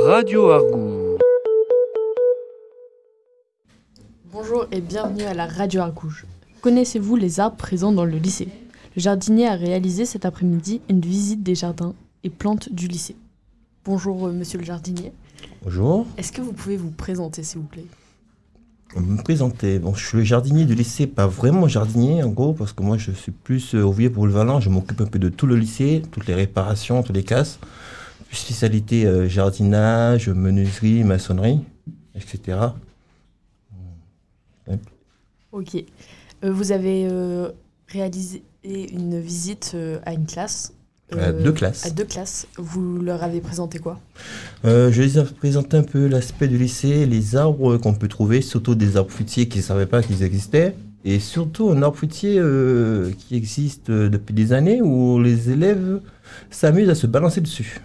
Radio Argoût. Bonjour et bienvenue à la Radio Argoût. Connaissez-vous les arbres présents dans le lycée ? Le jardinier a réalisé cet après-midi une visite des jardins et plantes du lycée. Bonjour monsieur le jardinier. Bonjour. Est-ce que vous pouvez vous présenter s'il vous plaît ? Me présenter. Bon, je suis le jardinier du lycée, pas vraiment jardinier en gros, parce que moi je suis plus ouvrier polyvalent, je m'occupe un peu de tout le lycée, toutes les réparations, toutes les casses, plus spécialité jardinage, menuiserie, maçonnerie, etc. Ok. Vous avez réalisé une visite à une classe. À deux classes. À deux classes. Vous leur avez présenté quoi ? Je les ai présenté un peu l'aspect du lycée, les arbres qu'on peut trouver, surtout des arbres fruitiers qui ne savaient pas qu'ils existaient, et surtout un arbre fruitier qui existe depuis des années où les élèves s'amusent à se balancer dessus.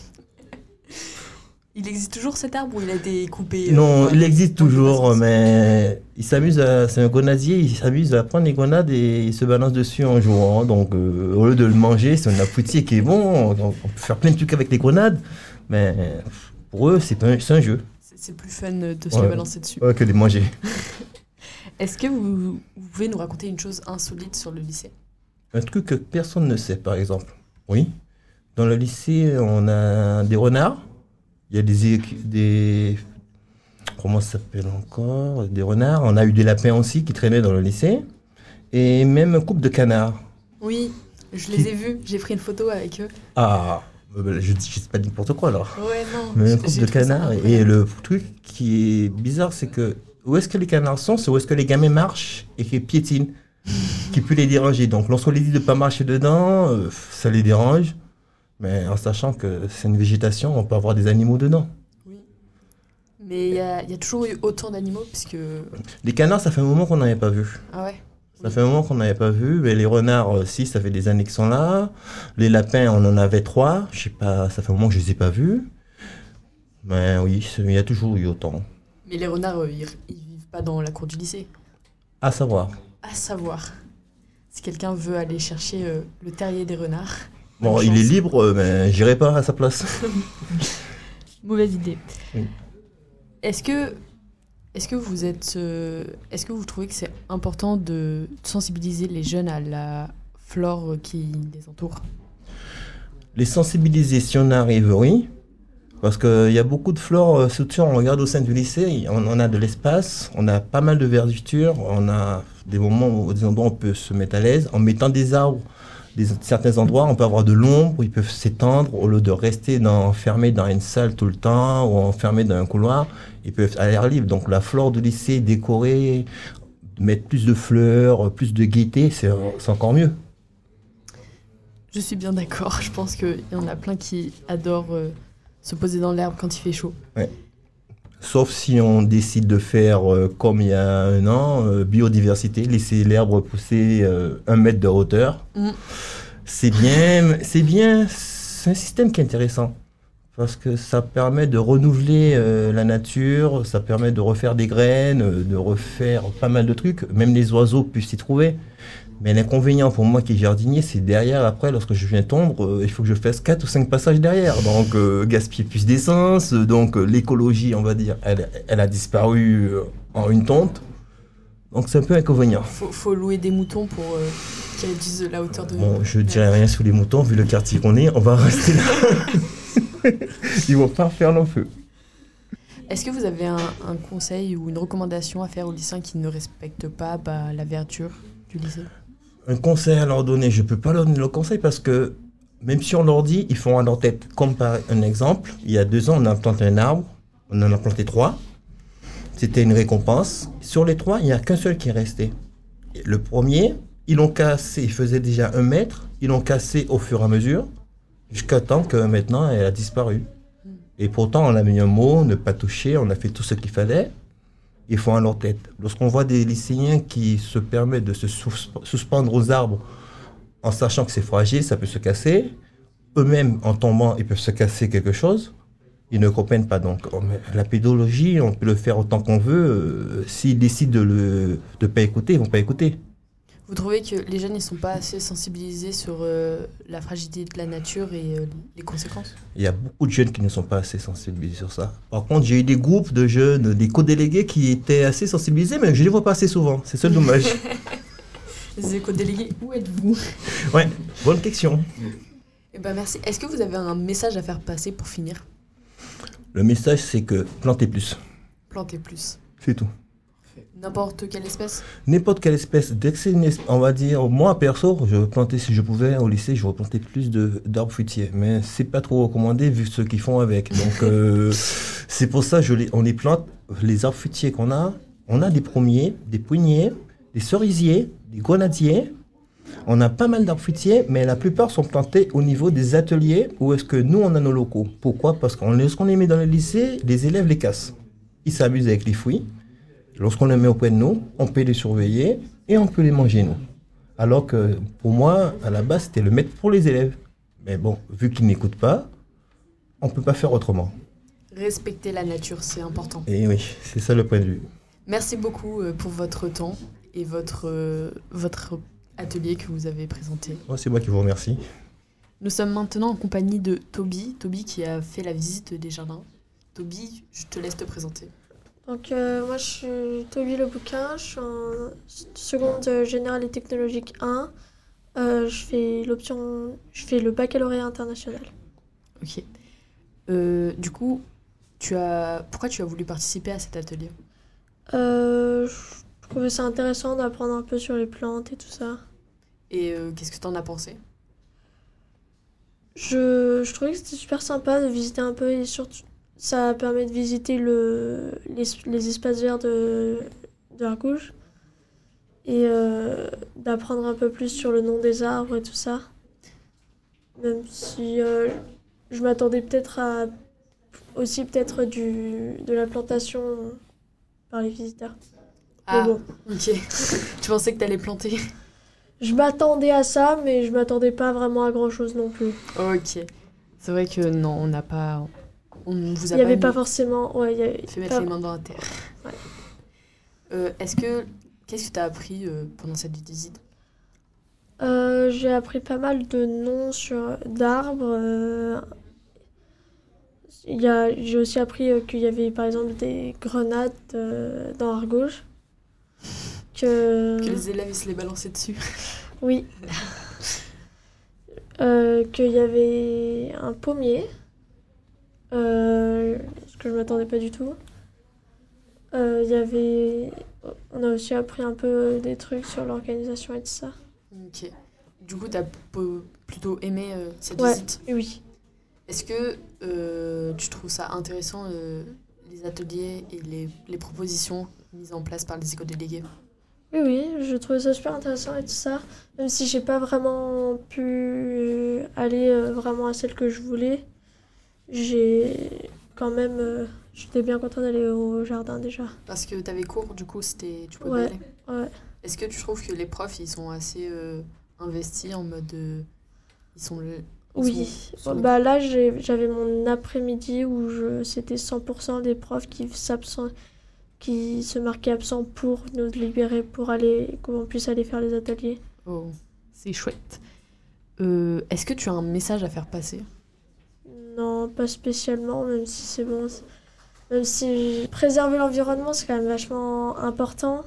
Il existe toujours cet arbre ou il a été coupé ? Non, il existe toujours, mais il s'amuse c'est un grenadier, il s'amuse à prendre les grenades et il se balance dessus en jouant. Donc, au lieu de le manger, c'est un arbre fruitier qui est bon, on peut faire plein de trucs avec les grenades, mais pour eux, c'est un jeu. C'est plus fun de se les balancer dessus. Ouais, que de manger. Est-ce que vous pouvez nous raconter une chose insolite sur le lycée ? Un truc que personne ne sait, par exemple. Oui, dans le lycée, on a des renards. Il y a des comment ça s'appelle encore ? Des renards. On a eu des lapins aussi qui traînaient dans le lycée. Et même un couple de canards. Oui, je les ai vus. J'ai pris une photo avec eux. Ah, je dis pas n'importe quoi alors. Ouais, non. Mais un couple de canards. Et le truc qui est bizarre, c'est que où est-ce que les canards sont ? C'est où est-ce que les gamins marchent et qu'ils piétinent, qui peut les déranger. Donc lorsqu'on les dit de ne pas marcher dedans, ça les dérange. Mais en sachant que c'est une végétation, on peut avoir des animaux dedans. Oui. Mais il y a toujours eu autant d'animaux puisque... Les canards, ça fait un moment qu'on n'en avait pas vu. Ah ouais ? Ça fait un moment qu'on n'avait pas vu. Mais les renards aussi, ça fait des années qu'ils sont là. Les lapins, on en avait 3. Je sais pas, ça fait un moment que je les ai pas vus. Mais oui, il y a toujours eu autant. Mais les renards, ils vivent pas dans la cour du lycée. À savoir. À savoir. Si quelqu'un veut aller chercher le terrier des renards... Bon, il est libre, mais j'irai pas à sa place. Mauvaise idée. Oui. Est-ce que vous trouvez que c'est important de sensibiliser les jeunes à la flore qui les entoure ? Les sensibiliser, si on arrive, oui. Parce qu'il y a beaucoup de flore, surtout on regarde au sein du lycée, on a de l'espace, on a pas mal de verdure, on a des moments, des endroits où on peut se mettre à l'aise en mettant des arbres. Certains endroits, on peut avoir de l'ombre où ils peuvent s'étendre au lieu de rester enfermés dans une salle tout le temps ou enfermés dans un couloir. Ils peuvent être à l'air libre. Donc la flore du lycée, décorée, mettre plus de fleurs, plus de gaieté, c'est encore mieux. Je suis bien d'accord. Je pense qu'il y en a plein qui adorent se poser dans l'herbe quand il fait chaud. Ouais. Sauf si on décide de faire, comme il y a un an, biodiversité, laisser l'herbe pousser 1 mètre de hauteur. C'est bien, c'est un système qui est intéressant. Parce que ça permet de renouveler la nature, ça permet de refaire des graines, de refaire pas mal de trucs. Même les oiseaux peuvent s'y trouver. Mais l'inconvénient pour moi qui est jardinier, c'est derrière, après, lorsque je viens tondre, il faut que je fasse 4 ou 5 passages derrière. Donc, gaspiller plus d'essence. Donc, l'écologie, on va dire, elle a disparu en une tonte. Donc, c'est un peu inconvénient. Faut louer des moutons pour qu'ils réduisent la hauteur de... Bon, je dirais rien sur les moutons, vu le quartier qu'on est, on va rester là. Ils vont pas faire long feu. Est-ce que vous avez un conseil ou une recommandation à faire aux lycéens qui ne respectent pas la verdure du lycée ? Un conseil à leur donner, je ne peux pas leur donner le conseil parce que même si on leur dit, ils font à leur tête. Comme par un exemple, il y a 2 ans, on a planté un arbre, on en a planté 3. C'était une récompense. Sur les 3, il n'y a qu'un seul qui est resté. Le premier, ils l'ont cassé, il faisait déjà 1 mètre, ils l'ont cassé au fur et à mesure, jusqu'à temps que maintenant, elle a disparu. Et pourtant, on a mis un mot, ne pas toucher, on a fait tout ce qu'il fallait. Ils font à leur tête. Lorsqu'on voit des lycéens qui se permettent de se suspendre aux arbres en sachant que c'est fragile, ça peut se casser, eux-mêmes, en tombant, ils peuvent se casser quelque chose, ils ne comprennent pas. Donc, la pédologie, on peut le faire autant qu'on veut. S'ils décident de ne pas écouter, ils ne vont pas écouter. Vous trouvez que les jeunes ne sont pas assez sensibilisés sur la fragilité de la nature et les conséquences? Il y a beaucoup de jeunes qui ne sont pas assez sensibilisés sur ça. Par contre, j'ai eu des groupes de jeunes, des co-délégués qui étaient assez sensibilisés, mais je ne les vois pas assez souvent. C'est ça le dommage. Les éco-délégués, où êtes-vous? Ouais, bonne question. Eh ben merci. Est-ce que vous avez un message à faire passer pour finir? Le message, c'est que plantez plus. Plantez plus. C'est tout. N'importe quelle espèce? N'importe quelle espèce. Dès que c'est on va dire, moi perso, je plantais, si je pouvais, au lycée, je replantais plus d'arbres fruitiers. Mais c'est pas trop recommandé vu ce qu'ils font avec. Donc, c'est pour ça on les plante, les arbres fruitiers qu'on a. On a des pommiers, des pruniers, des cerisiers, des grenadiers. On a pas mal d'arbres fruitiers, mais la plupart sont plantés au niveau des ateliers où est-ce que nous, on a nos locaux. Pourquoi? Parce qu'on lorsqu'on les met dans le lycée, les élèves les cassent. Ils s'amusent avec les fruits. Lorsqu'on les met auprès de nous, on peut les surveiller et on peut les manger, nous. Alors que, pour moi, à la base, c'était le maître pour les élèves. Mais bon, vu qu'ils n'écoutent pas, on ne peut pas faire autrement. Respecter la nature, c'est important. Et oui, c'est ça le point de vue. Merci beaucoup pour votre temps et votre atelier que vous avez présenté. Oh, c'est moi qui vous remercie. Nous sommes maintenant en compagnie de Toby qui a fait la visite des jardins. Toby, je te laisse te présenter. Donc moi je suis Toby Le Bouquin, je suis en seconde générale et technologique 1. Je fais le baccalauréat international. Ok. Du coup, pourquoi tu as voulu participer à cet atelier? Je trouvais ça intéressant d'apprendre un peu sur les plantes et tout ça. Et qu'est-ce que tu en as pensé? Je trouvais que c'était super sympa de visiter un peu et surtout ça permet de visiter les espaces verts de Argouges et d'apprendre un peu plus sur le nom des arbres et tout ça. Même si je m'attendais peut-être à aussi peut-être de la plantation par les visiteurs. Ah, mais bon. Ok. Tu pensais que tu allais planter? Je m'attendais à ça, mais je m'attendais pas vraiment à grand-chose non plus. Ok. C'est vrai que non, on n'a pas... On vous a Il n'y avait mis- pas forcément... Ouais, il y avait fait mettre pas- les mains dans la terre. Ouais. Qu'est-ce que tu as appris pendant cette visite? J'ai appris pas mal de noms d'arbres. J'ai aussi appris qu'il y avait par exemple des grenades dans Argouges. Que les élèves ils se les balançaient dessus. Oui. Qu'il y avait un pommier. Ce que je m'attendais pas du tout. On a aussi appris un peu des trucs sur l'organisation et tout ça. Ok. Du coup, tu as plutôt aimé cette Ouais, visite. oui. Est-ce que tu trouves ça intéressant, les ateliers et les propositions mises en place par les éco-délégués? Oui, je trouvais ça super intéressant et tout ça. Même si j'ai pas vraiment pu aller vraiment à celle que je voulais, j'ai quand même... j'étais bien contente d'aller au jardin déjà. Parce que tu avais cours, du coup, tu pouvais Ouais. y aller. Ouais. Est-ce que tu trouves que les profs, ils sont assez investis en mode... ils sont Oui. sur le- Bah là, j'avais mon après-midi où c'était 100% des profs qui se marquaient absents pour nous libérer, qu'on puisse aller faire les ateliers. Oh, c'est chouette. Est-ce que tu as un message à faire passer? Non, pas spécialement, même si c'est bon. Même si préserver l'environnement, c'est quand même vachement important.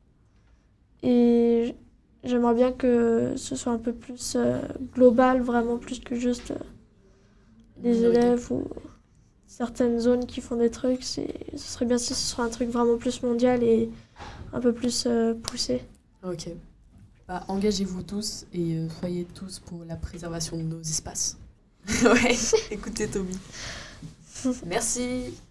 Et j'aimerais bien que ce soit un peu plus global, vraiment plus que juste les Minorité. élèves ou certaines zones qui font des trucs. Ce serait bien si ce serait un truc vraiment plus mondial et un peu plus poussé. Ok. Bah, engagez-vous tous et soyez tous pour la préservation de nos espaces. Ouais, écoutez Toby. Merci.